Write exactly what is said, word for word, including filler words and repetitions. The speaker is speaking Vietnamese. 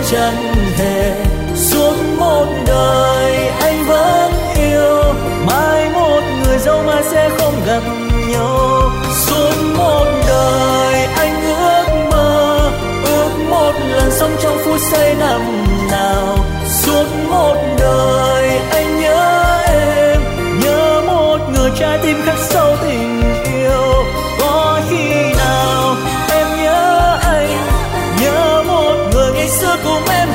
chẳng hề. Suốt một đời anh vẫn yêu, mai một người dẫu mai sẽ không gặp nhau. Suốt một đời anh ước mơ, ước một lần sống trong phút giây năm nào. Suốt một đời anh nhớ em, nhớ một người trái tim khắc sâu tình yêu. Có khi nào em nhớ anh, nhớ một người ngày xưa cùng em